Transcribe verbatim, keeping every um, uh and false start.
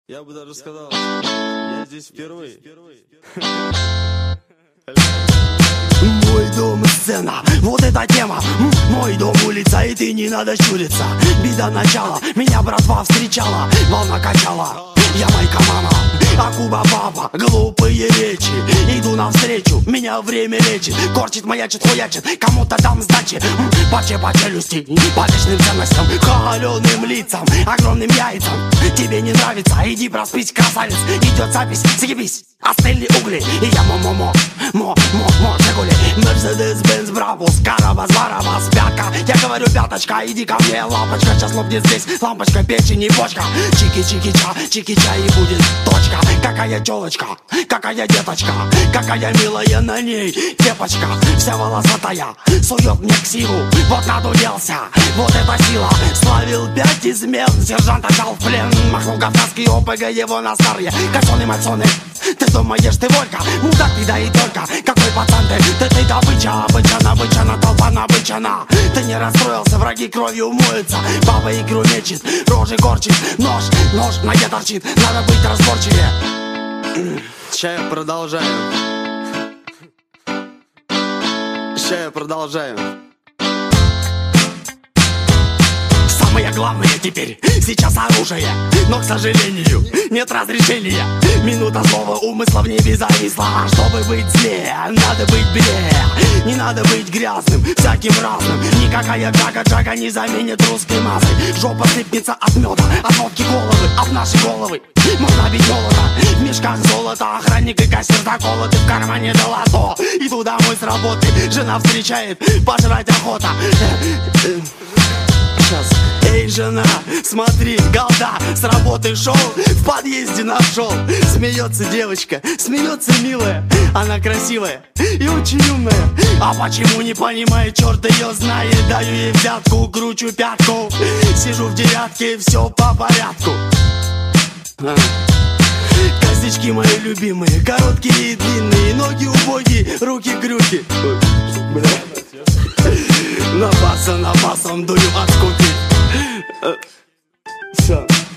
Я бы даже сказал, я здесь впервые. Мой дом сцена, вот эта тема. Мой дом улица, и ты не надо щуриться. Беда начала, меня братва встречала, волна качала. Я майка мама, Акуба папа, глупые речи. Иду навстречу, меня время лечит. Корчит, маячит, хуячит, кому-то дам сдачи. Паче по челюсти, по личным ценностям, холеным лицам, огромным яйцам. Тебе не нравится, иди проспись, красавец. Идет запись, съебись, остыли угли. И я мо-мо-мо, мо-мо-мо, Жигули. Мерседес-бенз, Брабус, Карабас, Барабас, пятка. Я говорю, пяточка, иди ко мне, лампочка. Сейчас лопнет здесь, лампочка, печень и почка. Чики-чики-ча, чики-ча и будет точка. Какая телочка, какая деточка, какая милая на ней кепочка. Вся волосатая, сует мне ксиву. Вот надуелся, вот эта сила. Славил пять измен, сержанта взял в плен. Махнул кавказский ОПГ его на старые. Кальсоны, мальсоны, ты думаешь, ты волька? Мудак ты, да и только. Какой пацан ты? Ты, ты добыча, обычана, обычана, толпа набычана. Ты не расстроился, враги кровью умоются. Баба икру мечет, рожи горчит. Нож, нож, в ноге торчит. Надо быть разборчивее. Ща я продолжаю. Ща я продолжаю. Самое главное теперь, сейчас оружие. Но, к сожалению, нет разрешения. Минута злого умысла в небе зависла. А чтобы быть злее, надо быть белее. Не надо быть грязным, всяким разным. Никакая джага-джага не заменит русской массы. Жопа слипнется от меда, от водки головы, от нашей головы. Можно бить молота, в мешках золото. Охранник и кассир заколоты, в кармане долото. Иду домой с работы, жена встречает, пожрать охота. Сейчас. Эй, жена, смотри, голда, с работы шел, в подъезде нашел. Смеется девочка, смеется милая. Она красивая и очень умная. А почему не понимает, черт ее знает. Даю ей взятку, кручу пятку. Сижу в девятке, все по порядку. а. Косички мои любимые, короткие и длинные. Ноги убогие, руки-крюки. На баса, на басом дую от скуки. Все.